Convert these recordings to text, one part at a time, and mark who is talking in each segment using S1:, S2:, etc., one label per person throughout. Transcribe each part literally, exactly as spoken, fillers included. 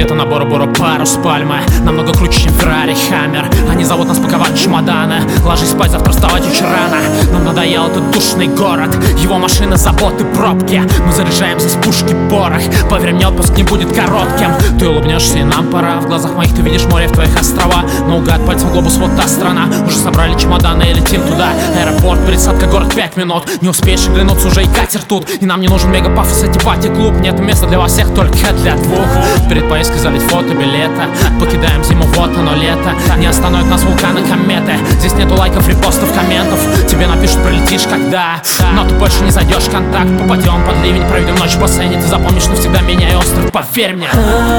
S1: Это набор Боро парус пальмы, намного круче, чем Феррари Хаммер. Они зовут нас паковать чемоданы. Ложись спать, завтра вставать очень рано. Нам надоел этот душный город, его машины, заботы, пробки. Мы заряжаемся с пушки порох. Поверь мне, отпуск не будет коротким. Ты улыбнешься и нам пора. В глазах моих ты видишь море в твоих острова. Наугад пальцем глобус, вот та страна. Уже собрали чемоданы и летим туда. Аэропорт, пересадка, город, пять минут. Не успеешь оглянуться, уже и катер тут. И нам не нужен мегапафос, эти пати-клуб. Нет места для вас всех, только для двух. Перед поездкой залить фото, билета. Покидаем зиму, вот оно лето. Не остановят нас вулканы, кометы. Здесь нету лайков, репостов, комментов. Тебе напишут, прилетишь когда. Но ты больше не зайдешь в контакт. Попадем под ливень, проведем ночь в бассейне. Ты запомнишь навсегда меня и остров, поверь мне.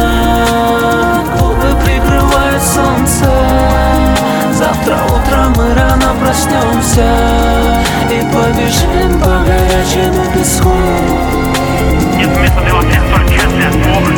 S2: Губы прикрывает солнце. Завтра утром мы рано проснемся и побежим по горячему песку.
S1: Нет места для вас всех, только для двух.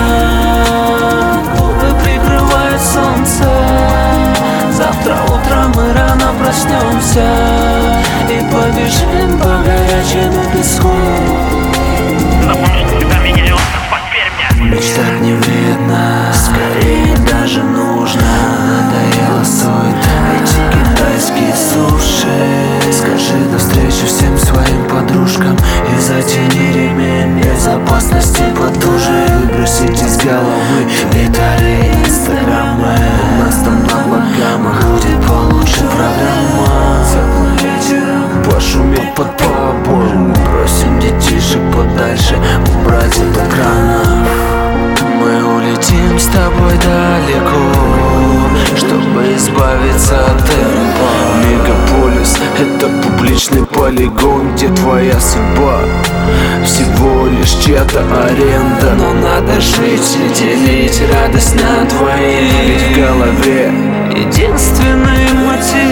S2: Губы прикрывает солнце. Завтра утром мы рано проснемся и побежим по горячему песку.
S1: Запомнишь навсегда меня и остров, поверь мне.
S2: Мечтать не вредно, скорее даже нужно. Надоело суета, эти китайские суши. Скажи до встречи всем своим подружкам и затяни ремень безопасности потуже. Выбросить из головы детали инстаграма. У нас там на Багамах будет получше программа. Теплым вечером пошуметь под пабом. Бросим детишек подальше, убрать от экранов. Мы улетим с тобой далеко, чтобы избавиться от темпа. Мегаполис — это публичный полигон, где твоя судьба всего лишь чья-то аренда. Но надо жить и делить радость на двоих, ведь в голове единственный мотив